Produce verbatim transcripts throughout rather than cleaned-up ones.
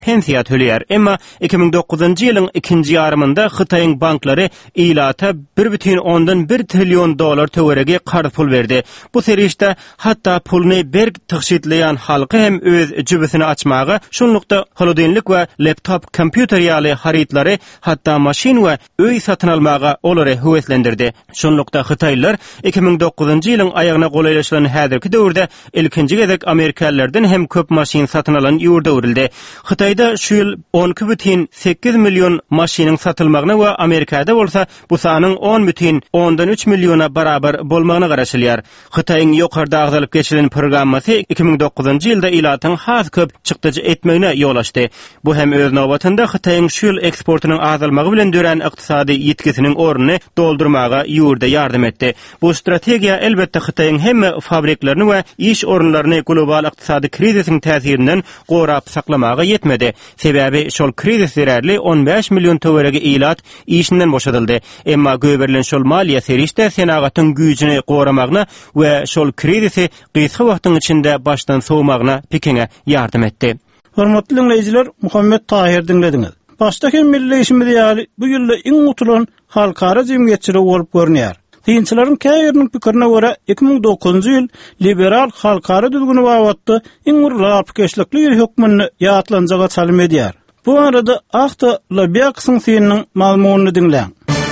pensiya töleýär. Emma iki bin dokuzunjy ýylyň ikinji ýarymynda Hytaýyň banklary ilata bir бүтүn ondan bir trillion dolar töwerege qarz pul berdi. Bu serişde hatta pulny berg tygşitleýän halky hem öz jübüsini açmagy, şonlukda holodenlik we laptop kompýuter ýaly harytlary, hatta maşin we öý satyn almaga olary höweslendirdi. Şonlukda Hytaýlylar iki bin dokuzunjy ýylyň aýagyna golaylaşylan häzirki döwürde ilkinji gezek Amerikalılardan hem köp maşin satyn alan ýurda urildi. Hytaýda şu ýyl on iki бүтүn sekiz million maşynyň satylmagyna we Amerikada bolsa bu sanyň on бүтүn ondan üç milliona barabar bolmagyna garaşylýar. Hytaýyň ýokarda agdalyp geçilen programmasy iki bin dokuzunjy ýylda ilatyň has köp çykdyjy etmegine ýol açdy. Bu hem öz nowbatynda Hytaýyň şu ýyl eksportynyň azalmagy bilen dören ykdysady ýetkisiniň ornuny doldurmaga ýurda ýardym etdi. Bu strategiýa elbetde Hytaýyň hemme fabriklaryny we iş orunlaryny global ykdysady krizisiň täsirinden gorap saklamaga ýetmedi. Sebäbi şol krizis zerärli on beş million töwerege ilat işinden boşadyldy. Emma göberilen şol maliýe serişde senagatyň güýjüni goramagyna we şol krizisi gysga wagtyň içinde başdan sowmagyna Pekinge ýardym etdi. Hormatly dinleýijiler, Muhammed Tahir dinlediňiz. Başdaki milli işimiz ýaly bu ýylda iň utulan halkara jemgyýetçilik bolup görünýär. Dinçilerin käýeriniň pikirine görä iki bin dokuzunjy ýyl liberal halkara düzgüni wagtda iň urlap keşlikli ýer hökmüni ýatlanjaga çalym edýär. Bu arada Ahta Labyaksın siniň mazmunyny dinleň.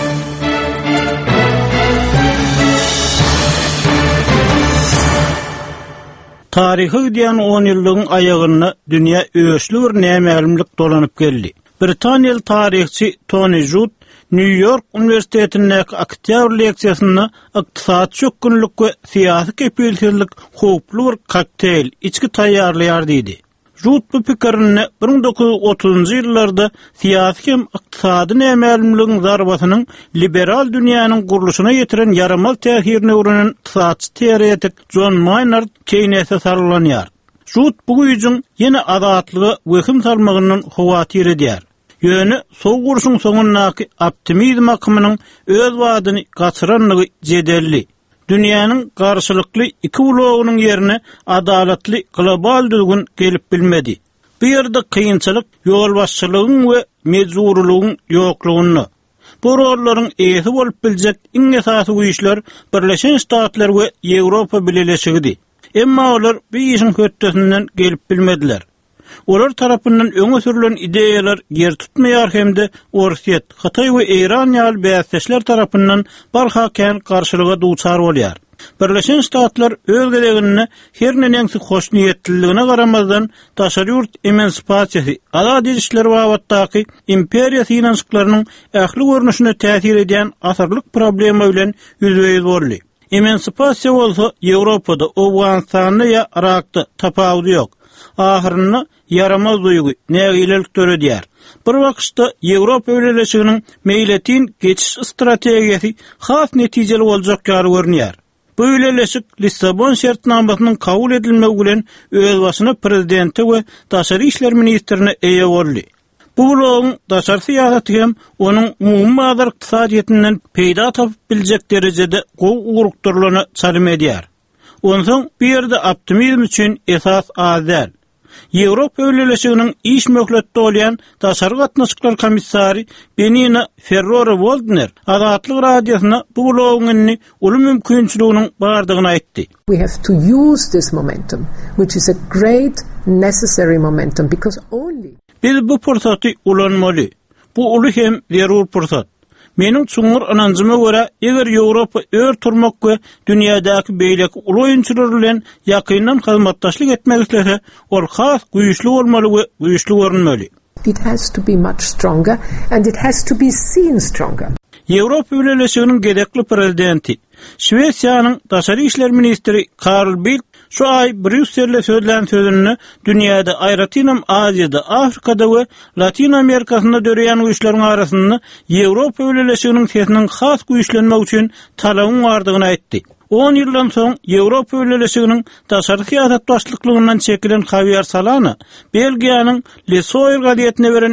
Tarihi diýen on ýyllygyň aýagyna dünýä öýüşli bir nämelimlik dolanyp geldi. Britaniýaly tarihçi Tony Judd New York Üniversitetindäki Oktyabr leksiýasyny ykdysat çökünlük we syýasy kepilsizlik howply bir kokteyl içki taýýarlaýar diýdi. Judd bu pikirini bir bin dokuz yüz otuzunjy ýyllarda syýasy hem ykdysady nämelimligiň zarbasynyň liberal dünýäniň guruluşyna ýetiren yaramal täsirini öwrenen ykdysatçy teoretik John Maynard Keynes'e sarlanýar. Judd bu güýjüň ýene azatlygy wehim salmagynyň hawatyr edýär. Ýöne sow guruşyň soňundaky optimizm akymynyň öz wadyny gaçyranlygy jedelli. Dünýäniň garşylykly iki ulogynyň ýerine adalatly global düzgün gelip bilmedi. Bu ýerde kynçylyk ýol başçylygyň we mejburlygyň ýoklugyny. Bu rollaryň eýsi bolup biljek iň esasy güýçler Birleşen Ştatlar we Ýewropa Birleşigidi. Emma olar bu işin höttesinden gelip bilmediler. Olar tarapyndan öňe sürülen ideýalar yer tutmaýar hemde Orsiýet, Hytaý we Eýran ýaly bäsleşler tarapyndan barhakän garşylyga duçar bolýar. Birleşen Ştatlar öz gelegini her näňsi hoş niýetliligine garamazdan daşary ýurt emansipasiýasy, ala dişler wagtdaky imperiýa finansyklarynyň ähli görnüşine täsir edýän asarlyk problema bilen ýüzbeýiz boldy. Emansipasiýa bolsa Ýewropada, Owganistanda ýa Irakda tapawudy ýok. Ahyrynda yaramaz duýgy nägilelik töredýär. Bir wagtda Ýewropa Birleşiginiň meýletin geçiş strategiýasy has netijeli boljak ýary görünýär. Bu ýeleşik Lissabon şertnamasynyň kabul edilmegi bilen öz başyna prezidenti we daşary işler ministrine eýe boldy. Bu blogyň daşary syýasaty hem onuň umumy bazar ykdysadyetinden peýda tapyp biljek derejede gowy urukdurlygyny çalym edýär. Onsoň bir ýerde optimizm üçin esas azal. Ýewropa Birleşiginiň iş möhletde bolýan daşary gatnaşyklar komissary Benina Ferrero-Waldner azatlyk radiosyna bu blogyny uly mümkinçiliginiň bardygyny aýtdy. We have to use this momentum, which is a great necessary momentum, because only biz bu pursatı ulanmaly. Bu uly hem zerur pursat. Meniň çuňur anancıma görä, eger Ýewropa ör turmak we dünýädäki beýleki uly oyunçylar bilen ýakyndan hyzmatdaşlyk etmek islerse, ol has güýçli bolmaly we güýçli görünmeli. It has to be much stronger and it has to be seen stronger. Ýewropa Birleşiginiň gedekli prezidenti, Şwesiýanyň daşary işler ministri Carl Bildt şu ay Brüsselde söýlen sözüni dünýäde aýratynam Aziýada, Afrikada we Latin Amerikasynda döreýän güýçleriň arasynda Ýewropa Birleşiginiň sesiniň has güýçlenmek üçin talabyň bardygyny aýtdy. on ýyldan soň Ýewropa Birleşiginiň daşary syýasat başlyklygynyň çekilen Javier Solana, Belgiýanyň Le Soir gazetine beren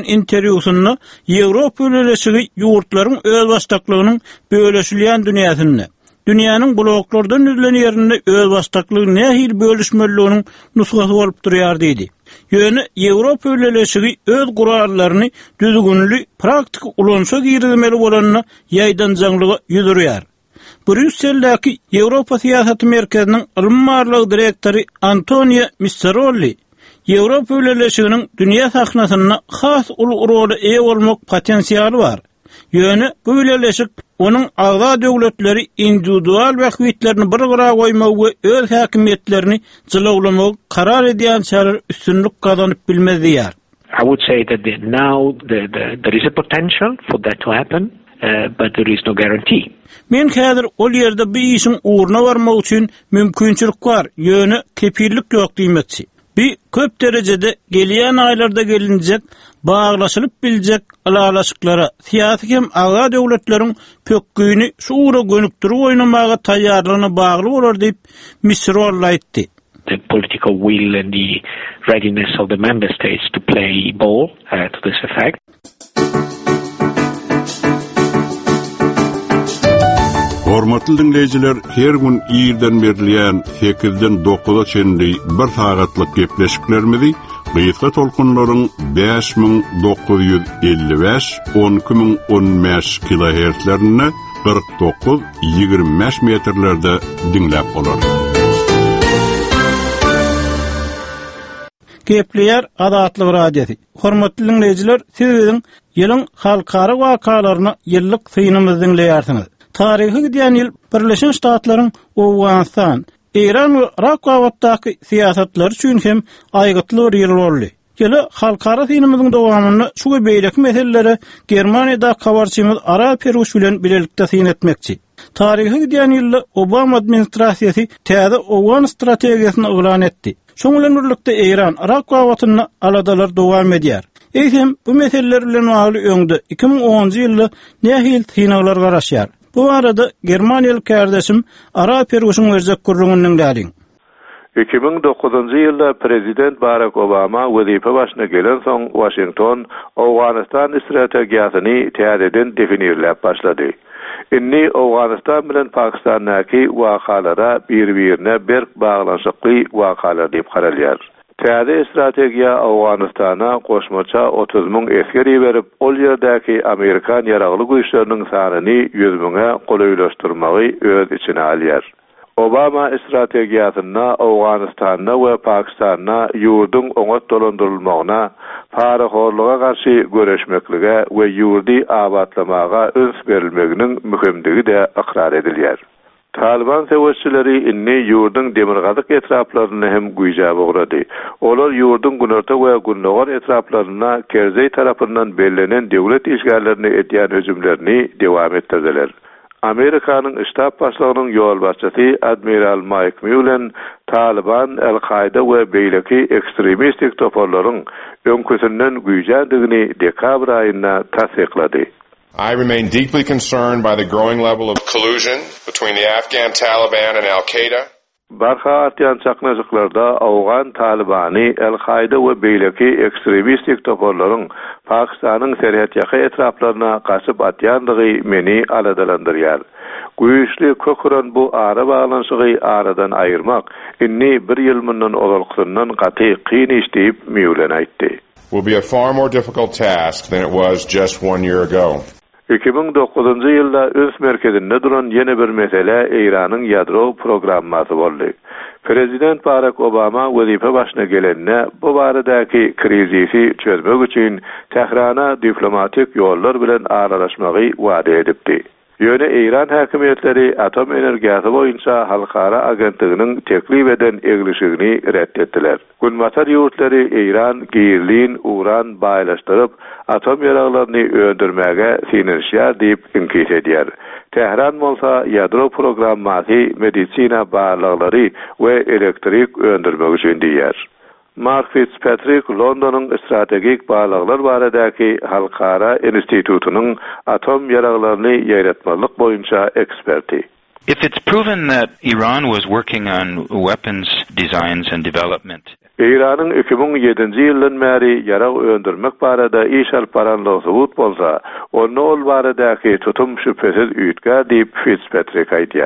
interwýusynda Ýewropa Birleşigi ýurtlaryň öz başlyklygynyň böleşilýän dünýäsinde dünýäniň bloklardan üzülen ýerinde öz baştaklygy nähil bölüşmeliliginiň nusgasy bolup durýar diýdi. Ýöne Ýewropa ýöneşigi öz gurallaryny düzgünli, praktik ulanşa girmeli bolanyny ýaýdanjaňlygy ýüzürýär. Brüsseldäki Ýewropa siýasaty merkeziniň ilm direktori Antonio Misseroli Ýewropa ýöneşiginiň dünýä sahnasyna has ulu rol eýe bolmak potensiýaly bar. Ýöne bu ýöneşik onuň agza döwletleri individual wagtlerini bir-bira goýmak we öz häkimiýetlerini jylaulamak karar edýän şäher üstünlük gazanyp bilmezdiýär. I would say that the, now the, the, there is a potential for that to happen, uh, but there is no guarantee. Men häzir ol ýerde bu işin uğruna barmak üçin mümkinçilik bar, ýöne kepillik ýok diýmekçi. Bir köp derecede gelýän aýlarda gelinjek, baglaşylyp biljek alalaşyklara, siýasy hem aga döwletleriň pökküýini şuura gönükdirip oýnamaga taýýarlygyna bagly bolar diýip Misrol aýtdy. The political will and the readiness of the member states to play ball uh, to this effect. Hormatly dinleyijiler, her gün ýerden berilýän sekizden dokuza çenli bir sagatlyk gepleşiklerimizi Gıyıtka tolkunlaryň beş min dokuz ýüz elli beş on iki min on beş kilohertzlerine kırk dokuz ýygrimi beş metrlerde dinläp bolar. Gepleýär Adatlyk radiosi. Hormatly dinleyijiler, siziň ýylyň halkara wakalaryny ýyllyk synymyzy dinleýärsiňiz. Tarihi gidýän ýyl Birleşen Ştatlaryň Owganistan, Iran we Irak wagtdaky siýasatlar üçin hem aýgytly bir ýyl boldy. Ýyly halkara synymyzyň dowamyny şu beýleki meselelere Germaniýada kabarçymyz Ara Peruş bilen bilelikde syn etmekçi. Tarihi gidýän ýylda Obama administrasiýasy täze Owan strategiýasyny elan etdi. Şoň bilen birlikde Iran Irak wagtyny aladalar dowam edýär. Eýsem bu meseleler bilen bagly öňde iki min onunçy ýylda nähil synaglar garaşýar. Bu arada Germaniýaly kardeşim Ara Peruşyň berjek gurrungynyň däliň. iki bin dokuzunçy ýylda Prezident Barack Obama wezife başyna gelen soň Washington Awganistan strategiýasyny täzeden definirläp başlady. Inni Awganistan bilen Pakistandaky wakalara bir-birine berk baglanşykly wakalar diýip garalýar. Täze strategiýa Awganistana goşmaça otuz min eskeri berip, ol ýerdäki Amerikan ýaragly güýçleriniň sanyny yüz miňe golaýlaşdyrmagy öz içine alýar. Obama strategiýasyna Awganistana we Pakistana ýurdun oňat dolandyrylmagyna, paraxorlyga garşy göreşmeklige we ýurdy abatlamaga öns berilmeginiň mühimdigi de ikrar edilýär. Taliban sewerçileri inni ýurdun demirgazyk etraplaryny hem güýjäp ugrady. Olar ýurdun günorta we günnowar etraplaryna Kerzey tarapyndan bellenen döwlet işgallerini edýän hüjümlerini dewam etdirdiler. Amerikanyň ştab başlygynyň ýol başçysy Admiral Mike Mullen Taliban, El-Qaida we beýleki ekstremistik toparlaryň öňküsinden güýjändigini dekabr aýynda tasdiklady. I remain deeply concerned by the growing level of collusion between the Afghan Taliban and Al-Qaeda. Barha artyan çaknaşyklarda Awgan Talibany, El-Qaida we beýleki ekstremistik toparlaryň Pakistanyň serhat ýaky etraplaryna gaçyp atýandygy meni aladalandyrýar. Güýçli köküren bu ara baglanşygy aradan aýyrmak inni bir ýyl mundan ozalkyndan gaty kyn iş diýip Mülen aýtdy. Will be a far more difficult task than it was just one year ago. iki bin dokuzunçy ýylda öz merkezinde duran ýene bir mesele Iranyň ýadro programmasy boldy. Prezident Barack Obama wezife başyna gelende bu baradaky krizisi çözmek üçin Tehrana diplomatik ýollar bilen aralaşmagy wada edipdi. Ýöne Iran häkimiýetleri atom energiýasy boýunça halkara agentliginiň teklip eden egilişigini reddetdiler. Günmatar ýurtları Iran giýirlin uran baýlaşdyryp atom ýaraglaryny öldürmäge sinirşýär diýip inkis edýär. Tehran bolsa ýadro programmasy medisina barlaglary we elektrik öndürmek üçin diýär. Mark Fitzpatrick Londonyň strategik bağlaglar baradaky halkara institutunyň atom ýaraglaryny ýaýratmalyk boýunça eksperti. If it's proven that Iran was working on weapons designs and development, Iranyň iki bin ýedinçi ýyldan bäri ýarag öndürmek barada iş alyp baranlygy subut bolsa, onu ol baradaky tutum şüphesiz üýtgär diýip Fitzpatrick aýtýar.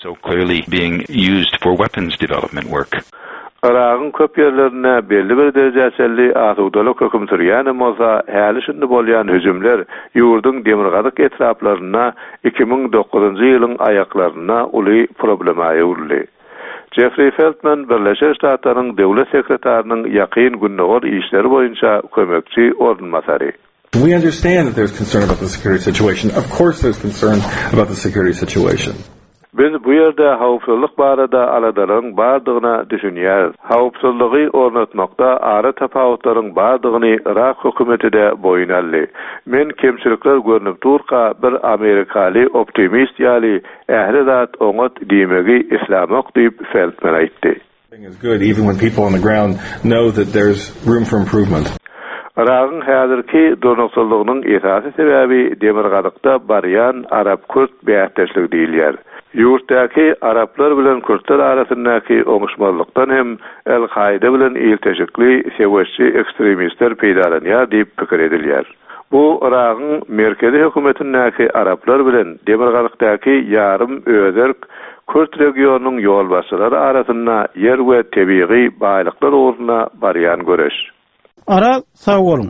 so clearly being used for weapons development work. Iraq'ın köp yerlerine belli bir derejeli atugdalyk höküm sürýän bolsa, häli şunda bolýan hüjümler ýurdun demirgadyk etraplaryna iki ming dokuzunji ýylyň aýaklaryna uly problema ýurly. Jeffrey Feltman Birleşik Ştatlaryň döwlet sekretarinyň ýakyn günnäwir işleri boýunça kömekçi ornmasary. We understand that there's concern about the security situation. Of course there's concern about the security situation. Biz bu yerde hawpsuzlyk barada aladaryň bardygyna düşünýär. Hawpsuzlygy ornatmakda ara tapawutlaryň bardygyny Irak hökümetide boyun aldy. Men kemçilikler görnüp durqa bir Amerikaly optimist ýaly ähli zat oňat diýmegi islamok diýip Feldman aýtdy. Thing is good even when people on the ground know that there's room for improvement. Irak'ın häzirki donukçylygynyň esasy sebebi demirgadykda barýan Arap-Kürt bäýatdaşlygy diýilýär. Ýurtdaky Araplar bilen Kürtler arasyndaky oňuşmazlykdan hem El-Qaida bilen ilteşikli seweççi ekstremistler peýdalanýar diýip pikir edilýär. Bu Irak'ın merkezi hökümetindäki Araplar bilen demirgadykdaky ýarym özerk Kürt regionunyň ýolbaşçylary arasynda yer we tebiği baýlyklar uğruna barýan göreş. Ara sağ olun.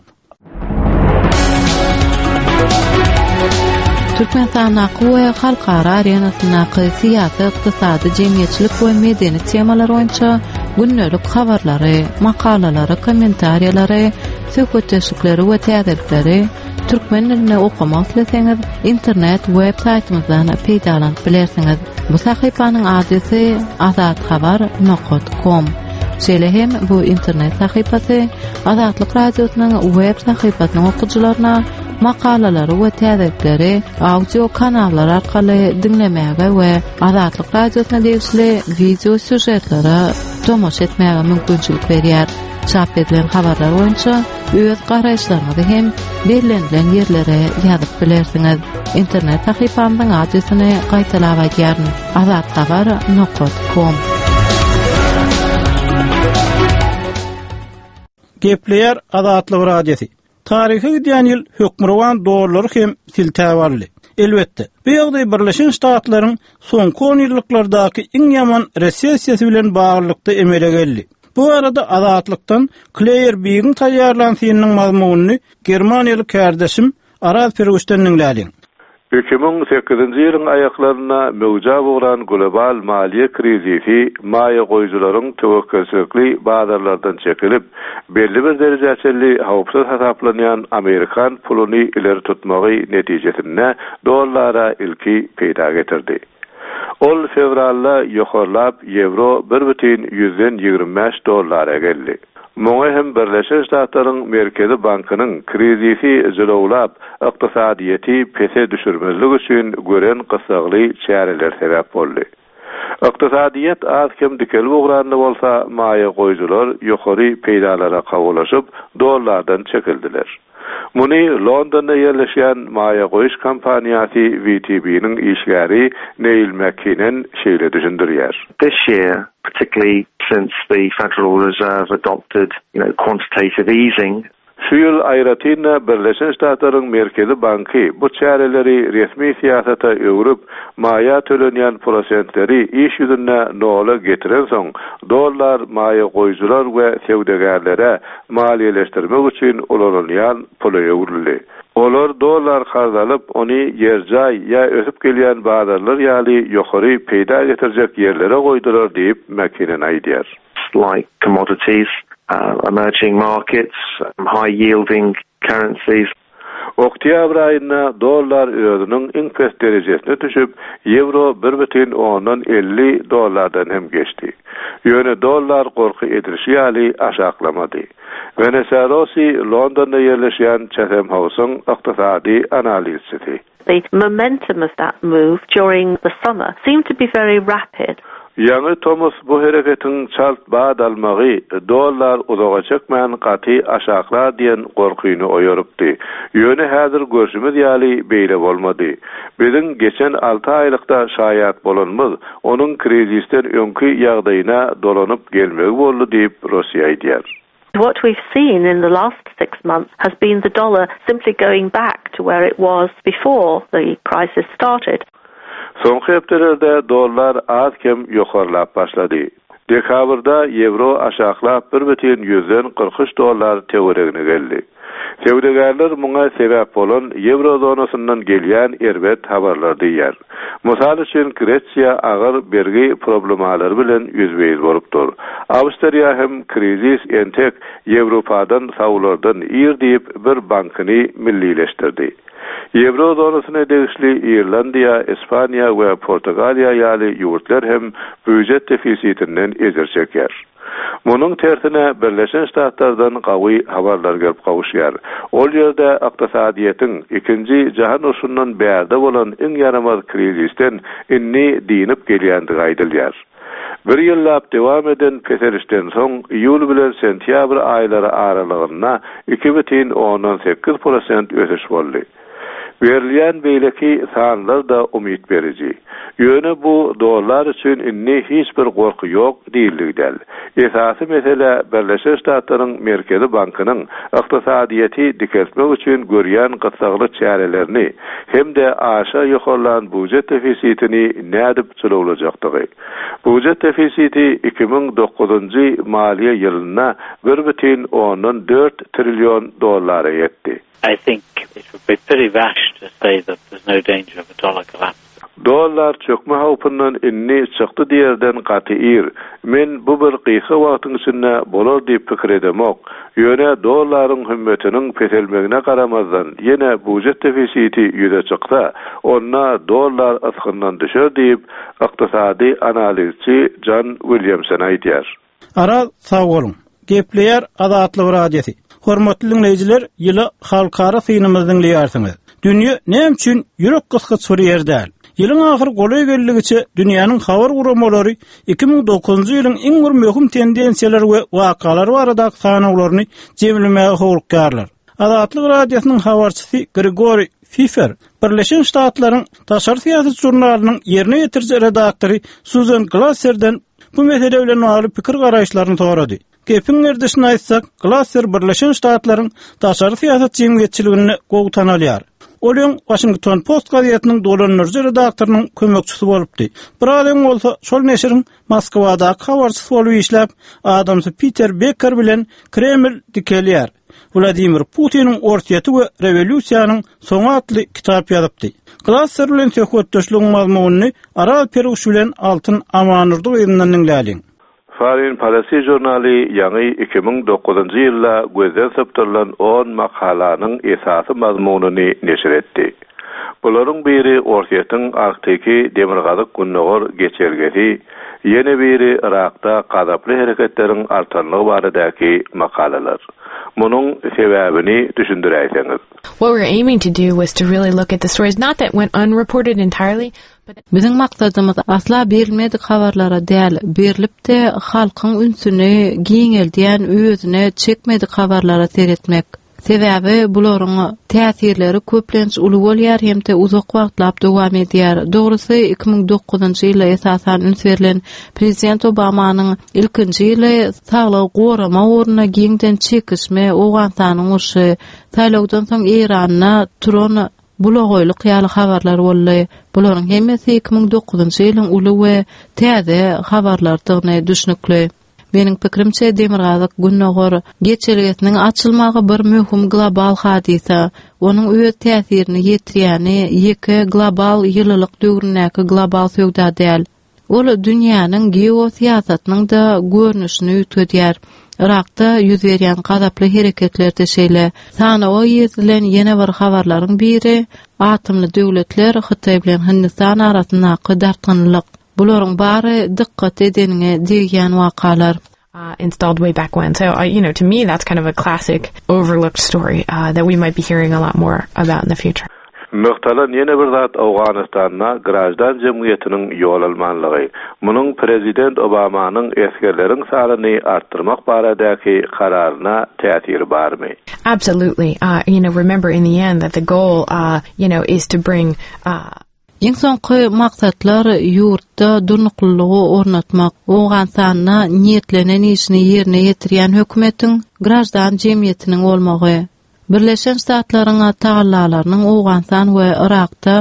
Türkmenistan'daki we halkara arenasyndaki siyasi, ykdysady, jemgyýetçilik we medeni temalar boýunça günnelik habarlary, makalalary, kommentariýalary, söhbetleşikleri we täzelikleri türkmen diline okumak ileseňiz internet web saytymyzdan peýdalanyp bilersiňiz. Bu sahypanyň adresy azadhabar nokta com. Şeýle hem bu internet sahypasy Azatlyk radiosynyň web sahypasynyň okuwçylaryna makalalary we täzelikleri audio kanallary arkaly dinlemäge we Azatlyk radiosyna degişli video süjetlere tomoş etmäge mümkinçilik berýär. Çap edilen habarlar boýunça öz garaýşlaryňyzy hem belirlenen ýerlere ýazyp bilersiňiz. Internet sahypamyň adresyny gaýtalap aýdýaryn: azadhabar nokta com. Gepleyer Azatlyk radiosu. Tarihi gidýän ýyl hökmürwan dogruly hem siltäwarly. Elbetde, bu ýagdaý Birleşik Ştatlaryň soňky on ýyllardaky iň ýaman resessiýasy bilen baglykda emele geldi. Bu arada Azatlykdan Claire Bigin taýýarlanýanyň mazmunyny Germaniýaly kärdeşim Araz Ferguson dinlädi. iki ming sekizinji ýylyň aýaklaryna mewja bolan global maliýe krizisi maýa goýjularyň tewekkelçilikli bazarlardan çekilip, belli bir derejeli hawpsuz hasaplanýan Amerikan puluny ileri tutmagy netijesinde dollara ilki peýda getirdi. Ol fevralda ýokarlap euro bir butin ýüzden ýygrimi beş dollara geldi. Moňa hem Birleşik Ştatlaryň Merkezi Bankynyň krizisi jylawlap ykdysadyýety pese düşürmezlik üçin gören gysagly çäreler sebäp boldy. Ykdysadyýet az hem dikel bogranda bolsa, maýa goýjylar ýokary peýdalara kabulaşyp dollardan çekildiler. Muni Londonda yerleşen maýa goýuş kampaniýasy V T B'niň işgäri Neil McKinnon şeýle düşündirýär. This year, particularly since the Federal Reserve adopted, you know, quantitative easing, şu ýyl aýratyna Birleşik Ştatlaryň Merkezi Banky bu çäreleri resmi siýasata öwrüp, maýa tölenýän prosentleri iş ýüzüne nola getiren soň, dollar maýa goýjylar we sewdegärlere maliýeleşdirmek üçin ulanýan pula öwrüldi. Olar dollar harzalyp, ony ýerjaý ýa ösüp gelýän bazarlar ýaly ýokary peýda getirjek ýerlere goýdular diýip McKinnon aýdýar. Like commodities, Uh, emerging markets, um, high-yielding currencies. Oktyabr aýynda dollar özüniň iň pes derejesine düşüp, euro bir butin ondan elli dollardan hem geçdi. Ýöne dollar gorky edilişi ýaly aşaklamady. Venezuela'si Londonda yerleşen Chatham House'un ykdysady analizçisi. The momentum of that move during the summer seemed to be very rapid. Ýa-ni Thomas bu hereketiň çalt bad almagy dollar uzaga çekmän gaty aşakla diýen gorkyny oýarypdy. Ýöne häzir görüşimiz ýaly beýle bolmady. Biziň geçen alty aýlykda şaýat bolanmyz onuň krizisten öňkü ýagdaýyna dolanyp gelmegi boldy diýip Russiýa aýdýar. What we've seen in the last six months has been the dollar simply going back to where it was before the crisis started. Soňky hepdelerde dollar az kem ýokarlap başlady. Dekabrda euro aşaklap bir buçuk yüzden kırk üç dollar teoregine geldi. Sewdegerler muňa sebäp bolan euro zonasyndan gelýän erbet habarlar diýär. Mysal üçin Gretsiýa agyr bergi problemalary bilen ýüzbeýiz bolupdyr. Awstriýa hem krizis entek Ýewropadan sawlardan ýer diýip bir bankyny millileşdirdi. Euro zonasyna degişli Irlandiýa, Ispaniýa we Portugaliýa ýaly ýurtlar hem büdjet defisitinden ezer çeker. Munun tersine Birleşen Ştatlardan gawy habarlar gelip gawşýar. Ol ýerde ykdysadyýetin ikinji jahan urşundan bärde bolan iň ýaramaz krizisten inni dinip gelýändigi aýdylýar. Bir ýyllap dewam eden peserişden soň iýul bilen sentýabr aýlary aralygynda iki buçuk ondan sekiz prosent ösüş boldy. Verilýän beýleki sanlar da umyt berici. Ýöne bu dollar üçin inni hiç bir gorky ýok diýildigdäl. Esasy mesele Birleşen Ştatlaryň Merkezi Bankynyň ykdysadyýety dikeltmek üçin görýän gysagly çärelerini hem-de aşa ýokarlan budjet defisitini nädip çylawlajakdygy. Budjet defisiti iki ming dokuzunji maliýe ýylyna bir buçuk ondan dört trilyon dollara ýetdi. I think it would be pretty rash to say that there's no danger of a dollar collapse. Dollar çökme hawpyndan inni çykdy diýerden gatyr. Men bu bir gyýhy wagtyň içinde bolar diýip pikir edemok. Ýöne dollaryň hümmetiniň peselmegine garamazdan ýene budjet defisiti ýüze çyksa, onda dollar askyndan düşer diýip ykdysady analizçi John Williamson aýdýar. Ara sag bolun. Gepleýär Azatlyk radiosi. Hormatly dinleýijiler, ýyla halkara synymyzdyň liýarsyňyz. Dünýä näme üçin ýürek gysga çürýär däl? Ýylyň ahyr golay geldigiçe dünýäniň habar guramalary iki ming dokuzunji ýylyň iň bir möhüm tendensiýalar we wakalar barada sanawlaryny jemlemäge howlukýarlar. Azatlyk radiosynyň habarçysy Grigori Fifer, Birleşen Ştatlaryň Taşary Siýasat jurnalynyň ýerine ýetirji redaktory Susan Glasser'den bu mesele bilen bagly pikir garaýşlaryny sorady. Gepin erdişini aýtsak, Glasser Birleşen Ştatlaryň taşary siýasat jemgyýetçiligini gowtan alýar. Olaň Washington Post gazetiniň dolanýarjy redaktorynyň kömekçisi bolupdy. Bir adam bolsa şol neşriň Moskwada habarçysy bolup işläp, adamsy Peter Becker bilen Kreml dikelýär. Vladimir Putiniň ortaýaty we rewolýusiýanyň soňy atly kitap ýazypdy. Glasser bilen söhbetdeşligiň mazmunyny Aral Peruş bilen Altyn Amanurdy ýerininden dinläliň. Foreign Policy jurnaly ýaňy iki ming dokuzunji ýylda gözden saptyrlan on makalanyň esasy mazmunyny neşir etdi. Bularyň biri ortaýatyň arkyky demirgazyk günnägör geçergesi, ýene biri Irakda gazaply hereketleriň artanlygy baradaky makalalar. Munyň sebäbini düşündirýärsiňiz. What we're aiming to do was to really look at the stories, not that went unreported entirely, but Biziň maksadymyz asla berilmedik habarlara däl, berilip de halkyň ünsüni giňeldiýän özüne çekmedik habarlara seretmek. Sebäbi bularyň täsirleri köplenç uly bolýar hemde uzak wagtlap dowam edýär. Dogrusy iki ming dokuzunji ýylda esasan üns berilen Prezident Obamanyň ilkinji ýyly saglyk gorama oruna giňden çekişme, Owganstanyň urşy, saýlawdan soň Iranyna turan bulagoýlyk ýaly habarlar boldy. Bularyň hemmesi iki ming dokuzunji ýylyň uly we täze habarlardygyny düşnükli. Benim pikrimçe demirgazyk günnägör geçergesiniň açylmagy bir möhüm global hadisa. Onuň öz täsirini ýetirýäni ýeke global ýyllyk döwründäki global söwda däl. Ol dünýäniň geosiýasatynyň da görnüşini ýetýär. Irakda ýüz berýän gazaply hereketlerde şeýle sanawa ýetilen ýene bir habarlaryň biri atymly döwletler Hytaý bilen Hindistan arasyndaky dartynlyk. Bularyň bary dikkat edeniňe diýen wakalar. Uh, installed way back when. So, uh, you know, to me, that's kind of a classic overlooked story uh, that we might be hearing a lot more about in the future. Muhtalan ýene bir zat Awganistanda grajdan jemgyýetiniň ýol almanlygy. Munyň Prezident Obamanyň eskerleriň sanyny artdyrmak baradaky kararyna täsiri barmy? Absolutely. Uh, you know, remember in the end that the goal, uh, you know, is to bring uh Ýeň soňky maksatlar ýurtda durnuklygy ornatmak, Owganstanyna niýetlenen işini ýerine ýetirýän hökümetiň grajdan jemgyýetiniň bolmagy. Birleşen Ştatlaryň tagallalarynyň Owganstan we Irakda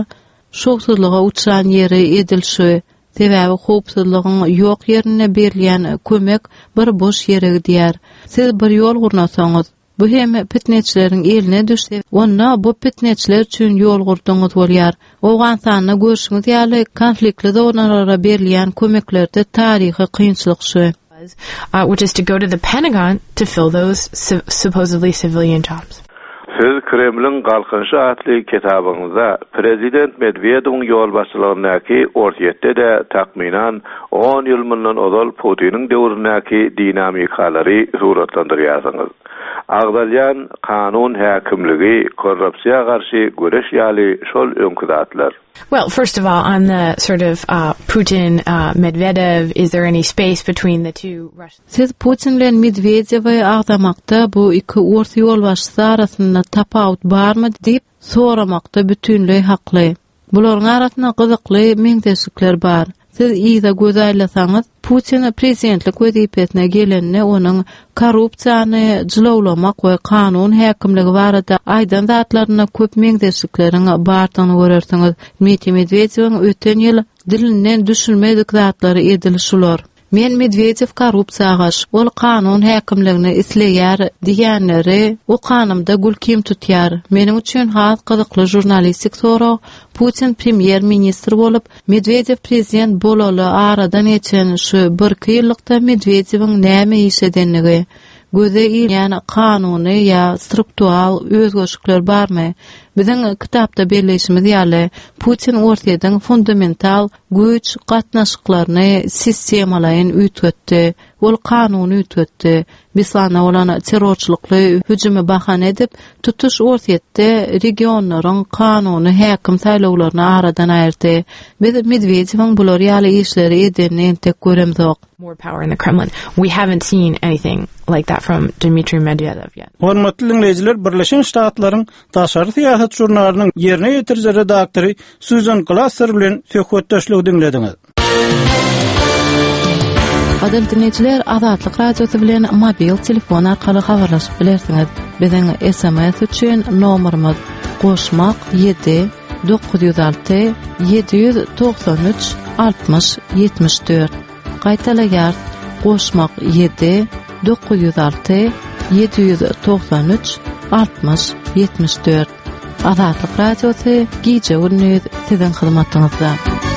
şoksuzlyga uçan ýeri edilşi, sebäbi howpsuzlygyň ýok ýerine berilýän kömek bir boş ýere diýär. Siz bir ýol gurnasaňyz, bu hem pitneçileriň eline düşse, onda bu pitneçiler üçin ýol gurdyňyz bolýar. Owgansanyny görüşiňiz ýaly konfliktli zonlara berilýän kömeklerde taryhy kynçylyk şu. Uh, which is to go to the Pentagon to fill those su- supposedly civilian jobs. Siz Kremlin Galkynşy atly kitabynızda Prezident Medvedew'ň ýol başçylygynyňky ortaýetde de takminan on ýyl mundan ozal Putiniň döwründäki dinamikalary suratlandyrýarsyňyz. Agdalyan kanun häkimligi, korrupsiýa garşy göreş ýaly şol öňküdatlar. Well, first of all, on the sort of uh, Putin, uh, Medvedev, is there any space between the two Russians? Siz Putin bilen Medvedewi agdamakda bu iki orta ýol başçysy arasynda tapawut barmy diýip soramakda bütünlüği hakly. Bularyň arasynda gyzykly meňzeşikler bar. Siz iýde gözaýlasaňyz, Putin prezidentlik wezipetine gelenine onuň korrupsiýany jylawlamak we kanun häkimligi barada aýdan zatlaryna köp meňzeşiklerini bardygyny görersiňiz. Dmitri Medvedewiň öten ýyl dilinden düşürmedik zatlary edilşular. Men Medvedev korrupsiýagaş, ol kanun häkimligini isleýär diýenleri o kanymda gülkim tutýar. Meniň üçin has gyzykly jurnalistik soraw, Putin premier ministr bolup, Medvedev prezident bolaly aradan geçen şu bir ýyllykda Medvedewiň näme iş edenligi, göze ilýän kanuny ýa struktural özgeşikler barmy? Biziň kitapda belleşimiz ýaly Putin ortadan fundamental güç gatnaşyklaryny sistemalaryň ütgetdi, ol kanuny ütgetdi. Bislana olan terrorçylykly hüjümi bahane edip, tutuş ortaýetde regionlaryň kanuny häkim saýlawlaryny aradan aýyrdy. Biz Medvedewiň bular ýaly işleri edenini tek göremzok. More power in the Kremlin. We haven't seen anything like that from Dmitry Medvedev yet. Hormatly dinleyijiler, Birleşen Ştatlaryň daşary siýasat jurnalynyň ýerine ýetirjek redaktory Susan Glasser bilen söhbetdeşlik dinlediňiz. Adem dinleyijiler, Azatlyk radiosy bilen mobil telefon arkaly habarlaşyp bilersiňiz. Biziň S M S üçin nomerimiz goşmak ýedi dokuz yüz alty yedi yüz doksan üç altmış yetmiş dört. Gaýtalaýar goşmak ýedi dokuz yüz alty yedi yüz doksan üç altmış yetmiş dört. Azatlyk radiosy gije gündüz siziň hyzmatyňyzda.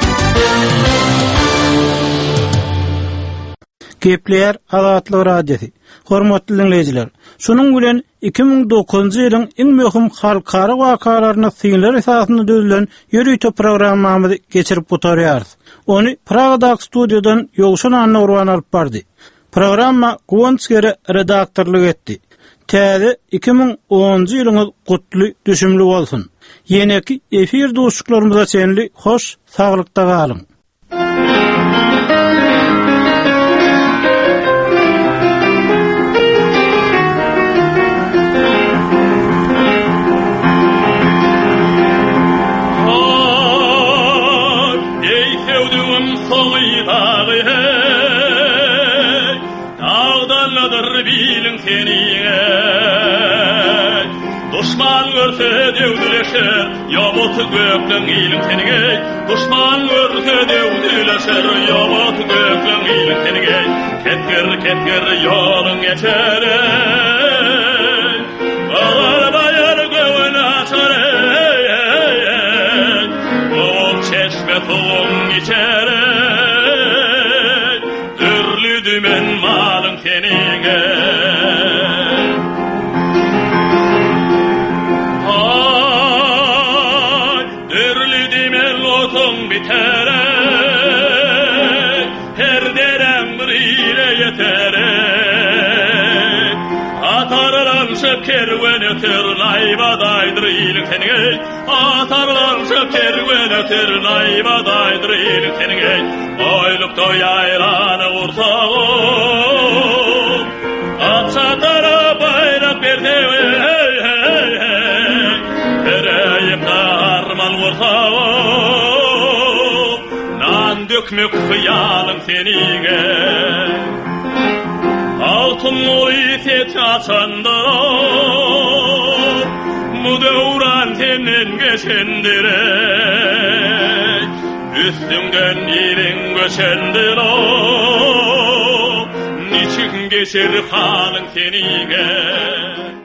Gepler Azatlyk radiosy. Hormatly dinleyijiler, şunuň bilen iki ming dokuzunçy ýylyň iň möhüm halkara wakalaryna syňlar esasynda düzülen ýürüýte programmamyzy geçirip oturýarys. Ony Pragadaky studiýadan Ýogşan Anna Urban alyp bardy. Programma Gonskere redaktorlyk etdi. Täze iki ming onunçy ýylyňyz gutly düşümli bolsun. Ýeneki efir dostluklarymyza senli hoş saglykda galyň. Düşman görse devdileşer, yabut göklen ilim tenigey. Düşman görse devdileşer, yabut göklen ilim tenigey. Ketker ketker yolun geçer, ağır bayır göğün açar, oğul çeşme tuğun içer, dürlü dümen malın tenigey. Kerwen öter layba daydır ilim tenigey. Atarlansa kerwen öter layba daydır ilim tenigey. Oylukta yayrana ursağım, atsatara bayrak berde, tereyip darman ursağım, nan dökmük hıyalım tenigey. Altın oy set açanda mu devran tenin geçendire üstünden irin göçendir o niçin geçer halın tenige